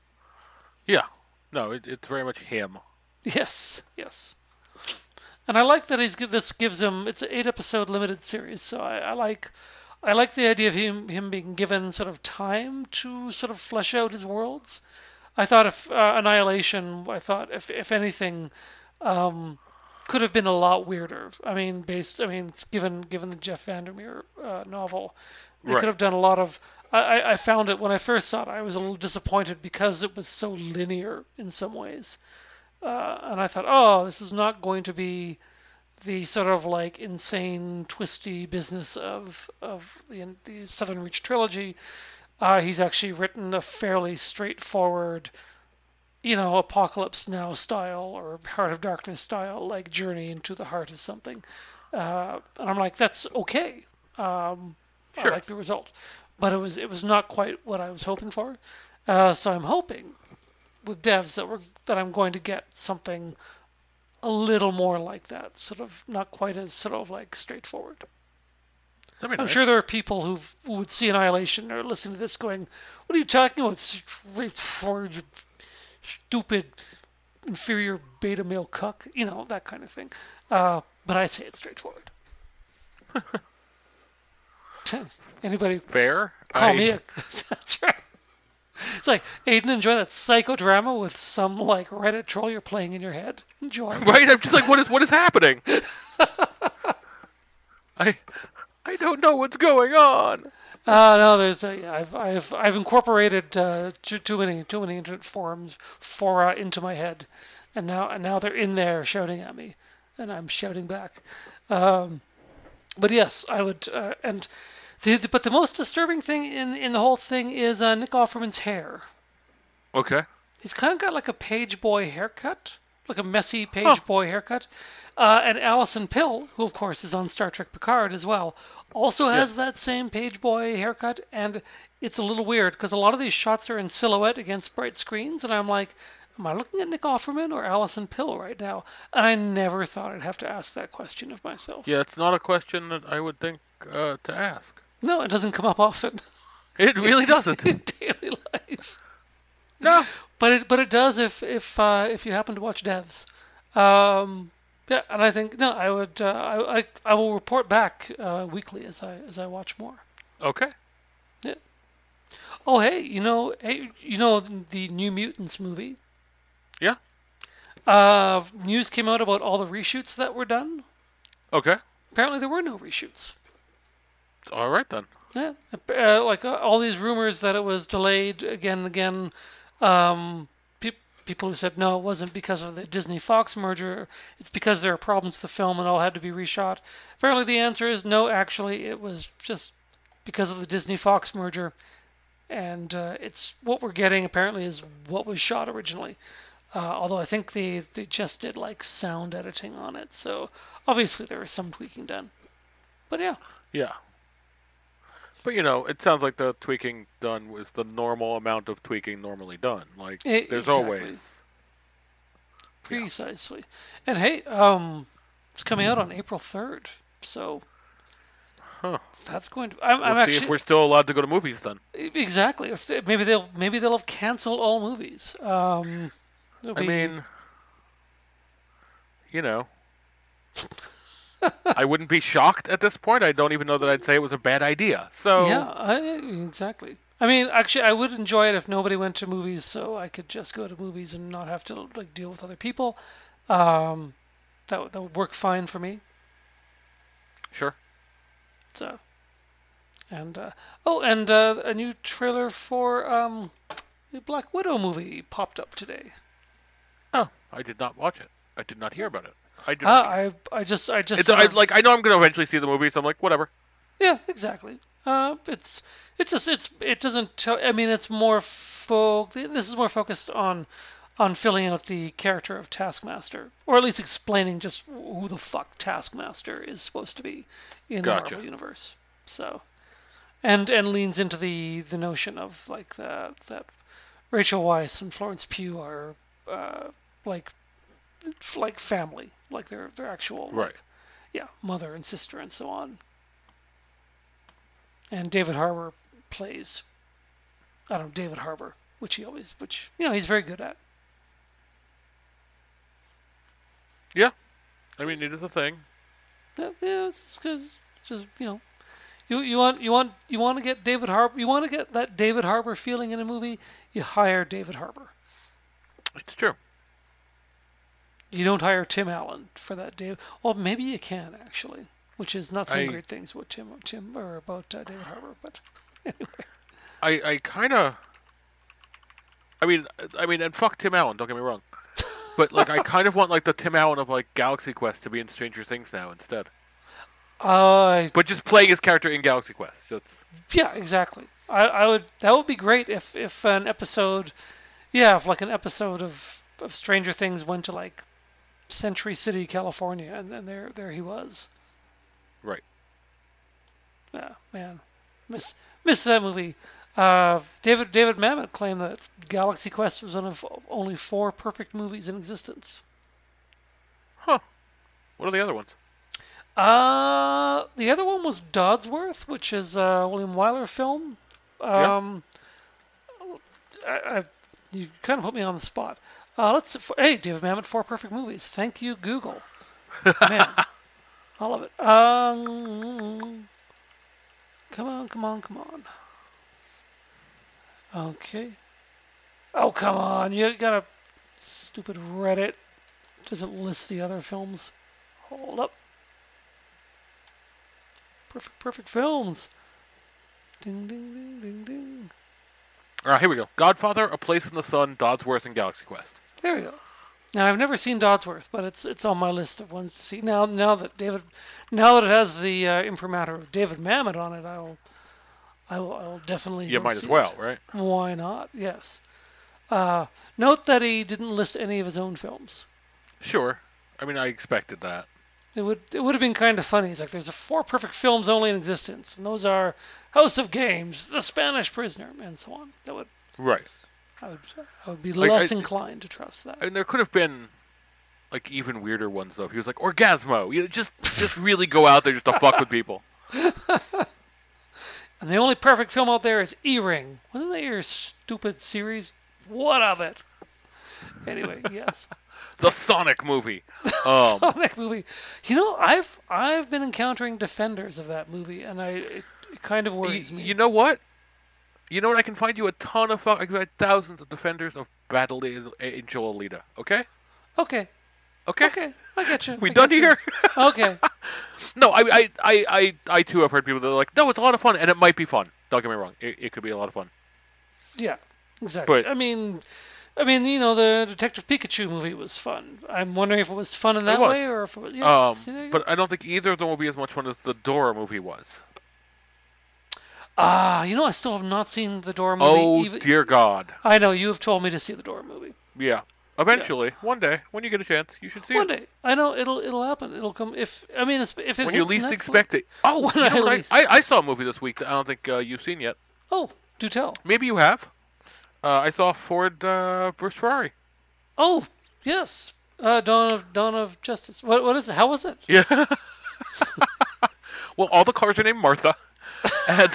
Yeah. No, it, it's very much him. Yes, yes. And I like that he's gi- this gives him it's an eight episode limited series, so I, I like I like the idea of him him being given sort of time to sort of flesh out his worlds. I thought if uh, Annihilation, I thought if if anything, um, could have been a lot weirder. I mean, based I mean, it's given given the Jeff Vandermeer uh, novel, they Right. could have done a lot of. I, I I found it when I first saw it, I was a little disappointed because it was so linear in some ways. uh, and I thought, oh, this is not going to be the sort of like insane, twisty business of of the the Southern Reach trilogy. Uh, he's actually written a fairly straightforward, you know, Apocalypse Now style or Heart of Darkness style, like Journey into the Heart of something. Uh, and I'm like, that's okay. Um, I Sure. like the result, but it was it was not quite what I was hoping for. Uh, so I'm hoping with devs that we're that I'm going to get something a little more like that, sort of not quite as sort of like straightforward. That'd be I'm nice. sure there are people who've, who would see Annihilation or listening to this going, "What are you talking about? Straightforward, you stupid, inferior beta male cuck," you know, that kind of thing. Uh, but I say it's straightforward. Anybody Fair. call I... me a? That's right. It's like, Aiden, enjoy that psychodrama with some like Reddit troll you're playing in your head. Enjoy. Right? I'm just like, what is what is happening? I I don't know what's going on. Uh, no, there's a, I've I've I've incorporated uh, too, too many too many internet forums fora into my head, and now and now they're in there shouting at me, and I'm shouting back. Um, but yes, I would. Uh, and the, the but the most disturbing thing in in the whole thing is uh, Nick Offerman's hair. Okay. He's kind of got like a page boy haircut, like a messy page Huh. boy haircut. Uh, and Alison Pill, who of course is on Star Trek Picard as well, also has Yes. that same page boy haircut. And it's a little weird because a lot of these shots are in silhouette against bright screens, and I'm like, am I looking at Nick Offerman or Alison Pill right now? And I never thought I'd have to ask that question of myself. Yeah, it's not a question that I would think uh, to ask. No, it doesn't come up often It really doesn't. in daily life. No. But it but it does if if uh, if you happen to watch devs. Um, yeah, and I think no, I would uh, I, I I will report back uh, weekly as I as I watch more. Okay. Yeah. Oh hey, you know hey you know the New Mutants movie. Yeah. Uh, news came out about all the reshoots that were done. Okay. Apparently there were no reshoots. All right then. Yeah, uh, like uh, all these rumors that it was delayed again and again. Um, pe- people who said no, it wasn't because of the Disney Fox merger. It's because there were problems with the film and it all had to be reshot. Apparently, the answer is no. Actually, it was just because of the Disney Fox merger, and uh, it's what we're getting. Apparently, is what was shot originally. Uh, although I think they they just did like sound editing on it, so obviously there was some tweaking done. But yeah. Yeah. But you know, it sounds like the tweaking done was the normal amount of tweaking normally done. Like E- there's exactly. always Precisely. And hey, um, it's coming out on April third, so Huh. that's going to. I'm, We'll I'm see actually if we're still allowed to go to movies then. exactly. If they, maybe they'll maybe they'll have canceled all movies. Um, it'll I be- mean, you know, I wouldn't be shocked at this point. I don't even know that I'd say it was a bad idea. So yeah, I, exactly. I mean, actually, I would enjoy it if nobody went to movies, so I could just go to movies and not have to like deal with other people. Um, that would- that would work fine for me. sure. So, and uh, oh, and uh, a new trailer for um, the Black Widow movie popped up today. Oh, I did not watch it. I did not hear about it. I did. Uh, not care. I I just I just It's sort I, of- like I know I'm going to eventually see the movie, so I'm like whatever. yeah, exactly. Uh, it's it's just it's it doesn't tell. I mean, it's more fo- This is more focused on on filling out the character of Taskmaster, or at least explaining just who the fuck Taskmaster is supposed to be in the Gotcha. Marvel universe. So, and and leans into the the notion of like that that Rachel Weisz and Florence Pugh are uh, like like family, like they're they're actual like, Right. yeah, mother and sister and so on. And David Harbour plays, I don't know, David Harbour, which he always, which you know, he's very good at. Yeah. I mean, it is a thing. Yeah, yeah, it's because just you know, you you want you want you want to get David Harbour, you want to get that David Harbour feeling in a movie, you hire David Harbour. It's true. You don't hire Tim Allen for that. Dave, well, maybe you can actually, which is not saying I- great things about Tim Tim or about uh, David Harbour, but anyway. I I kind of. I mean, I mean, and fuck Tim Allen. Don't get me wrong. But like, I kind of want like the Tim Allen of like Galaxy Quest to be in Stranger Things now instead. Uh, But just playing his character in Galaxy Quest. That's... yeah, exactly. I, I would. That would be great if if an episode, yeah, if like an episode of of Stranger Things went to like Century City, California, and then there there he was. Right. Yeah, man, miss miss that movie. Uh, David David Mamet claimed that Galaxy Quest was one of only four perfect movies in existence. Huh. What are the other ones? Uh, the other one was Dodsworth, which is a William Wyler film. Um, yeah. I, I, you kind of put me on the spot. Uh, let's. Hey, David Mamet, four perfect movies. Thank you, Google. Man, I love it. Um, come on, come on, come on. Okay. Oh, come on. You got a stupid Reddit. Doesn't list the other films. Hold up. Perfect, perfect films. Ding, ding, ding, ding, ding. All right, here we go. Godfather, A Place in the Sun, Dodsworth, and Galaxy Quest. There we go. Now I've never seen Dodsworth, but it's it's on my list of ones to see. Now now that David, now that it has the uh, imprimatur of David Mamet on it, I'll I will I will definitely. You might as see well, it. right? Why not? Yes. Uh, note that he didn't list any of his own films. Sure. I mean, I expected that. It would it would have been kind of funny. It's like there's a four perfect films only in existence, and those are House of Games, The Spanish Prisoner, and so on. That would Right. I would I would be Like, less I- inclined to trust that. I mean, there could have been like even weirder ones though. He was like Orgasmo. You know, just just really go out there just to fuck with people. And the only perfect film out there is E-Ring. Wasn't that your stupid series? What of it? Anyway, yes. The Sonic movie. Um, Sonic movie. You know, I've I've been encountering defenders of that movie, and I it, it kind of y- worries me. you know what? You know what? I can find you a ton of. fu- I can find thousands of defenders of Battle Angel Alita. Okay. Okay. Okay. Okay. I get you. We I done get you. here? Okay. No, I, I, I, I, I too have heard people that are like, no, it's a lot of fun, and it might be fun. Don't get me wrong, it, it could be a lot of fun. Yeah. Exactly. But- I mean, I mean, you know, the Detective Pikachu movie was fun. I'm wondering if it was fun in that was. way, or if it was. Yeah. Um, See, there you go. but I don't think either of them will be as much fun as the Dora movie was. Ah, you know, I still have not seen the Dora movie. Oh even- dear God! I know you have told me to see the Dora movie. Yeah, eventually, one day, when you get a chance, you should see One it. day, I know it'll it'll happen. It'll come if I mean if it When you hits least Netflix- expect it. Oh, When you know I what? least- I, I, I saw a movie this week that I don't think uh, you've seen yet. Oh, do tell. Maybe you have. Uh, I saw Ford uh, versus Ferrari. Oh, yes. Uh, Dawn of Dawn of Justice. What what is it? How was it? Yeah. Well, all the cars are named Martha, and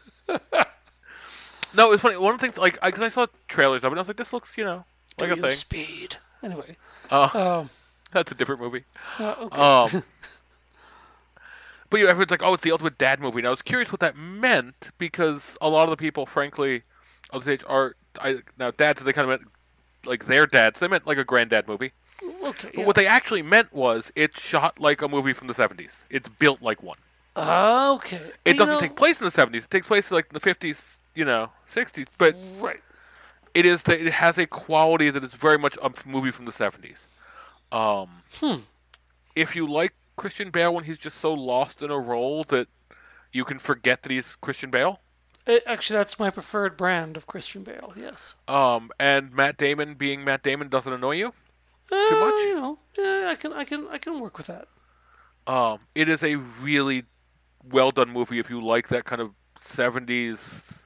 no, it was funny. One of the things, like, because I, I saw trailers of it, and I was like, this looks, you know, like Do a you thing. Speed. Anyway. Uh, Um. that's a different movie. Uh, okay. Um, but you know, everyone's like, "Oh, it's the ultimate dad movie." And I was curious what that meant because a lot of the people, frankly, of this age are I, now dads. They kind of meant like their dads. They meant like a granddad movie. okay. But Yeah. what they actually meant was it's shot like a movie from the seventies. It's built like one. Uh, okay. Well, It you doesn't know- take place in the seventies. It takes place like in the fifties, you know, sixties. But Right. it is that it has a quality that is very much a movie from the seventies. Um, Hmm. if you like Christian Bale when he's just so lost in a role that you can forget that he's Christian Bale, It, actually, that's my preferred brand of Christian Bale. Yes. um, and Matt Damon being Matt Damon doesn't annoy you, Uh, much? You know, yeah, I can I can I can work with that. um, it is a really well done movie if you like that kind of seventies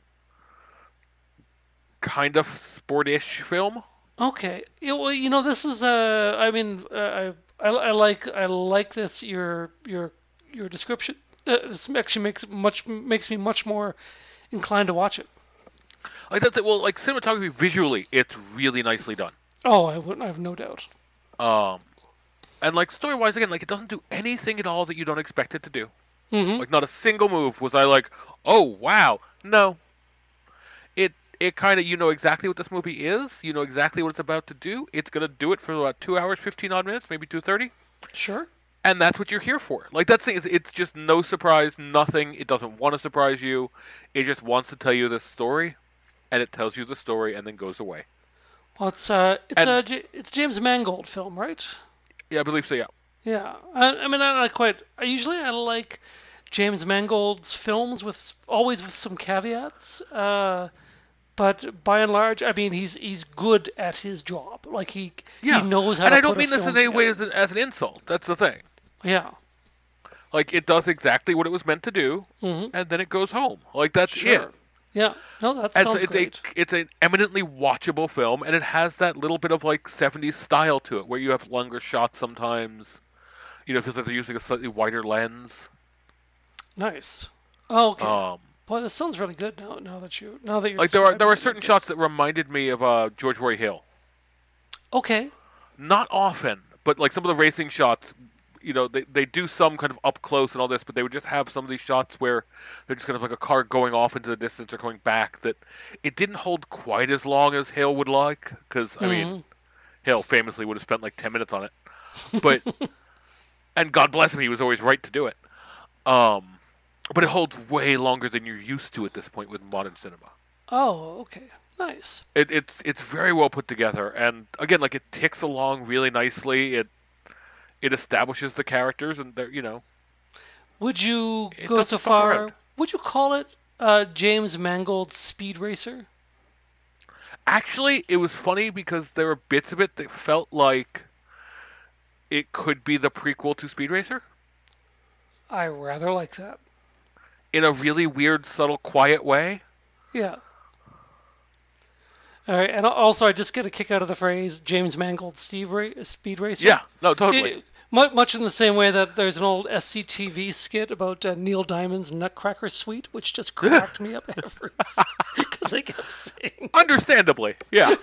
kind of sportish film. Okay. Yeah, well, you know, this is uh I mean, uh, I, I I like I like this your your your description. Uh, this actually makes it much makes me much more inclined to watch it. Like that's it. Well, like cinematography visually, it's really nicely done. Oh, I would I have no doubt. Um, and like story wise, again, like it doesn't do anything at all that you don't expect it to do. Mm-hmm. Like not a single move was I like, oh wow, no. It it kind of you know exactly what this movie is. You know exactly what it's about to do. It's gonna do it for about two hours, fifteen odd minutes, maybe two thirty, Sure. and that's what you're here for. Like that thing is, it's just no surprise, nothing. It doesn't want to surprise you. It just wants to tell you this story, and it tells you the story and then goes away. Well, it's uh, it's And a J- it's James Mangold film, right? yeah, I believe so. Yeah. Yeah. I, I mean, I not quite. I usually I like James Mangold's films with s- always with some caveats. Uh, but by and large, I mean, he's he's good at his job. Like he he Yeah, knows how and to I don't put a mean this film in any way together. as an, as an insult. That's the thing. Yeah. Like it does exactly what it was meant to do, Hmm. and then it goes home. Like that's it. Sure. Yeah. No, that And so sounds it's a great. it's an eminently watchable film, and it has that little bit of like seventies style to it, where you have longer shots sometimes. You know, it feels like they're using a slightly wider lens. Nice. Oh, okay. Um, Boy, this sounds really good now. Now that you now that you're like there are there describing are it certain like shots this. that reminded me of uh, George Roy Hill. Okay. Not often, but like some of the racing shots, you know, they they do some kind of up close and all this, but they would just have some of these shots where they're just kind of like a car going off into the distance or going back. That it didn't hold quite as long as Hill would like, because I mean, Mhm. Hill famously would have spent like ten minutes on it, but and God bless him, he was always right to do it. Um, but it holds way longer than you're used to at this point with modern cinema. Oh, okay. Nice. It, it's it's very well put together, and again, like it ticks along really nicely. It it establishes the characters, and they're you know Would you it go so doesn't fuck around. far? Would you call it uh, James Mangold's Speed Racer? Actually, it was funny because there were bits of it that felt like it could be the prequel to Speed Racer I rather like that. in a really weird, subtle, quiet way. Yeah. All right, and also I just get a kick out of the phrase James Mangold Steve Ra- Speed Racer. Yeah, no, totally. It- mu- much in the same way that there's an old S C T V skit about uh, Neil Diamond's Nutcracker Suite, which just cracked me up ever because I kept saying, Understandably, yeah.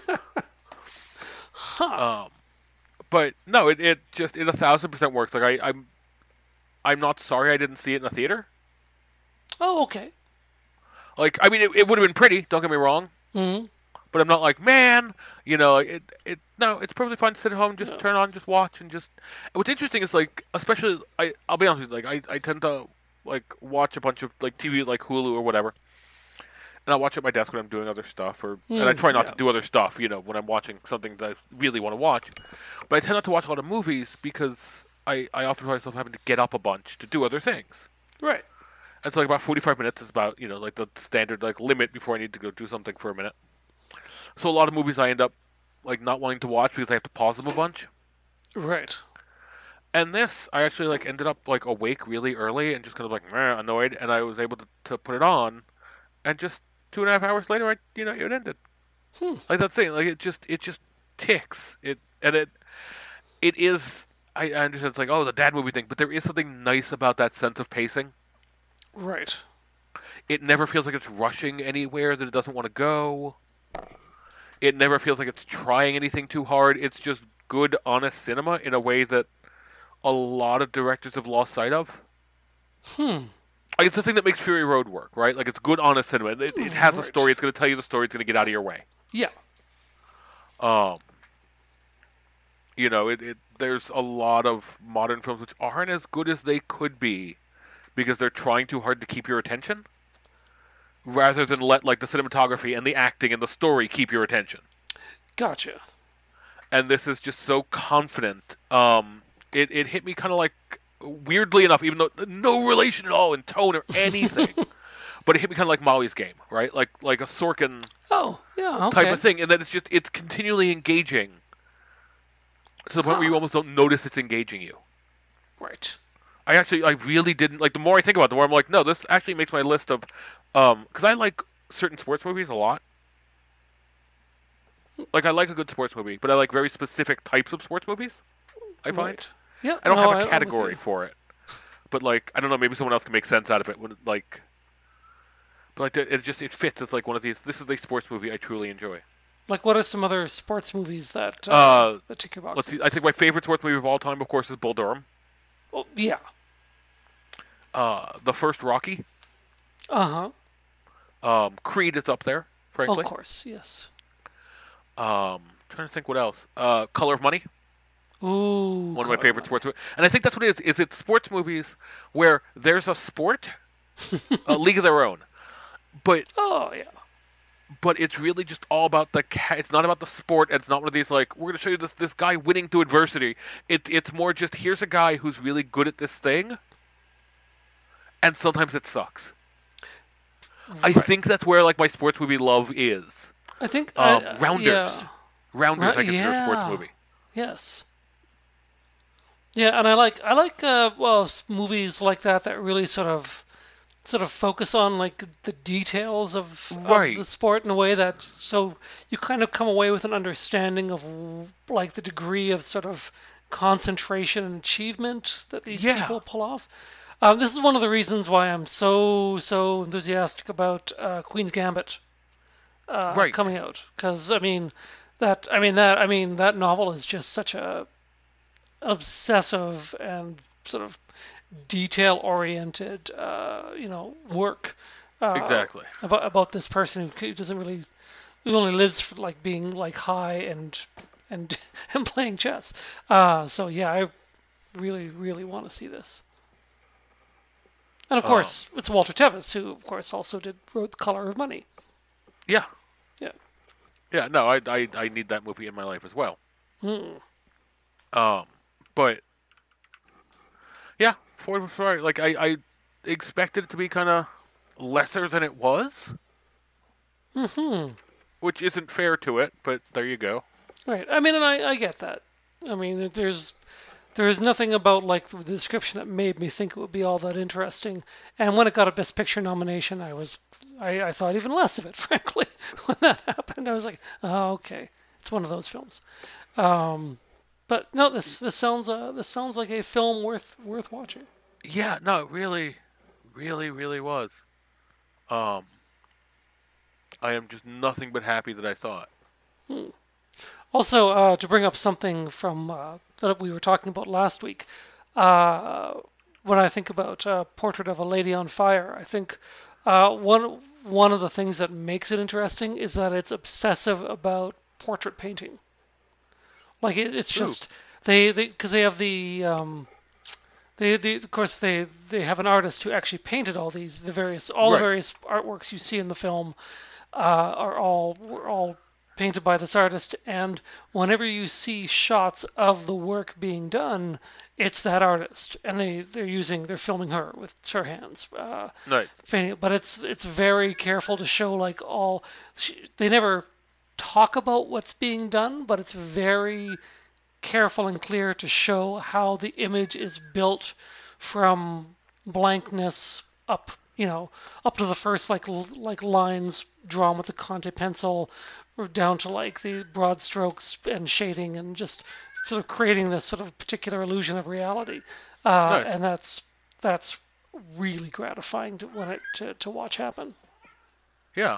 "Huh." Um, but no, it, it just it a thousand percent works. Like I, I'm I'm not sorry I didn't see it in the theater. Oh, okay. Like I mean, it, it would have been pretty. Don't get me wrong. Hmm. But I'm not like, man, you know, it, it, no, it's perfectly fine to sit at home, just No. turn on, just watch, and just. What's interesting is like, especially, I, I'll be honest with you, like, I, I tend to like watch a bunch of like T V, like Hulu or whatever, and I watch at my desk when I'm doing other stuff, or and I Mm, try not yeah. to do other stuff, you know, when I'm watching something that I really want to watch. But I tend not to watch a lot of movies because I, I often find myself having to get up a bunch to do other things. Right. And so like about forty-five minutes is about, you know, like the standard like limit before I need to go do something for a minute. So a lot of movies I end up like not wanting to watch because I have to pause them a bunch. Right. And this, I actually like ended up like awake really early and just kind of like meh, annoyed, and I was able to, to put it on, and just two and a half hours later, I you know it ended. Hmm. Like that thing, like it just it just ticks it, and it it is. I, I understand it's like oh the dad movie thing, but there is something nice about that sense of pacing. Right. It never feels like it's rushing anywhere that it doesn't want to go. It never feels like it's trying anything too hard. It's just good, honest cinema in a way that a lot of directors have lost sight of. Hmm. Like, it's the thing that makes Fury Road work, right? Like, it's good, honest cinema. It, it has a Right. story. It's going to tell you the story. It's going to get out of your way. Yeah. Um, you know, it, it there's a lot of modern films which aren't as good as they could be because they're trying too hard to keep your attention, rather than let like the cinematography and the acting and the story keep your attention. Gotcha. And this is just so confident. Um, it, it hit me kind of like, weirdly enough, even though no relation at all in tone or anything, but it hit me kind of like Molly's Game, right? Like like a Sorkin Oh, yeah. Okay. type of thing, and that it's just it's continually engaging to the point where you Huh. almost don't notice it's engaging you. Right. I actually, I really didn't like. The more I think about it, the more I'm like, no, this actually makes my list of, um, because I like certain sports movies a lot. Like I like a good sports movie, but I like very specific types of sports movies. I find Right. Yeah. I don't no, have I- a I'm with category you. for it, but like I don't know, maybe someone else can make sense out of it. When like, but like it just it fits as like one of these. This is a sports movie I truly enjoy. Like, what are some other sports movies that uh, Uh, that tick your Let's boxes? see. I think my favorite sports movie of all time, of course, is Bull Durham. Oh, yeah. Uh, the first Rocky. Uh huh. Um, Creed is up there, frankly. Of course. Yes. Um, trying to think what else. Uh, Color of Money. Ooh. One of my Color favorite Money. sports movies. And I think that's what it is. Is it sports movies where there's a sport, a league of their own, but Oh yeah. but it's really just all about the ca- it's not about the sport, and it's not one of these like we're going to show you this this guy winning through adversity. It it's more just here's a guy who's really good at this thing, and sometimes it sucks. I Right. think that's where like my sports movie love is. I think Um, uh, Rounders, yeah. Rounders, Ra- I consider a sports yeah. movie. Yes. Yeah, and I like I like uh, well s- movies like that that really sort of sort of focus on like the details of of Right. the sport in a way that so you kind of come away with an understanding of w- like the degree of sort of concentration and achievement that these Yeah. people pull off. Um, this is one of the reasons why I'm so so enthusiastic about uh, Queen's Gambit uh, Right. coming out because I mean that I mean that I mean that novel is just such a obsessive and sort of detail-oriented, uh, you know, work uh, Exactly. about about this person who doesn't really, who only lives for like being like high and and and playing chess. Uh, so yeah, I really really want to see this. And of Uh, course, it's Walter Tevis who, of course, also did wrote The Color of Money. Yeah. Yeah. Yeah. No, I, I I need that movie in my life as well. Hmm. Um, but yeah, Ford was right. Like I I expected it to be kind of lesser than it was, Hmm. which isn't fair to it. But there you go. Right. I mean, and I, I get that. I mean, there's there is nothing about like the description that made me think it would be all that interesting. And when it got a Best Picture nomination, I was I, I thought even less of it, frankly. When that happened, I was like, oh, okay, it's one of those films. Um, but no, this this sounds uh, this sounds like a film worth worth watching. Yeah. No, it really, really, really was. Um, I am just nothing but happy that I saw it. Hmm. Also, uh, to bring up something from uh, that we were talking about last week, uh, when I think about uh, Portrait of a Lady on Fire, I think uh, one one of the things that makes it interesting is that it's obsessive about portrait painting. Like it, it's Ooh. just they they because they have the um, they, they of course they they have an artist who actually painted all these the various all the Right. various artworks you see in the film uh, are all were all painted by this artist, and whenever you see shots of the work being done, it's that artist, and they they're using they're filming her with her hands, uh, Nice. painting it. But it's it's very careful to show like all she, they never talk about what's being done, but it's very careful and clear to show how the image is built from blankness up, you know, up to the first like l- like lines drawn with the Conte pencil, or down to like the broad strokes and shading, and just sort of creating this sort of particular illusion of reality. Uh, Nice. and that's that's really gratifying to when it to, to watch happen. Yeah.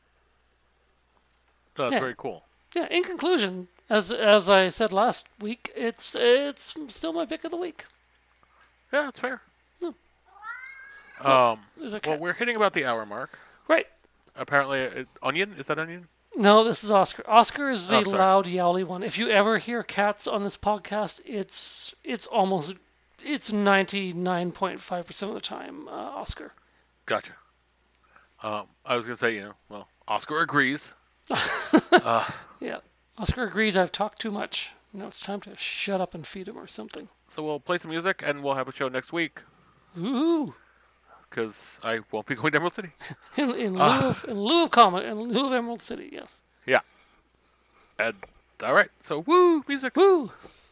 No, that's Yeah. very cool. Yeah. In conclusion, as as I said last week, it's it's still my pick of the week. Yeah, that's fair. Hmm. Um, There's a well, cat. we're hitting about the hour mark. Right. Apparently, it, onion is that onion? No, this is Oscar. Oscar is the Oh, sorry. loud, yowly one. If you ever hear cats on this podcast, it's it's almost it's ninety-nine point five percent of the time uh, Oscar. Gotcha. Um, I was gonna say, you know, well, Oscar agrees. Uh, Yeah, Oscar agrees. I've talked too much. Now it's time to shut up and feed him or something. so we'll play some music and we'll have a show next week Ooh, because I won't be going to Emerald City. in in lieu Ah. of in lieu of Comet in lieu of Emerald City. Yes. Yeah. And all right. So woo music. Woo.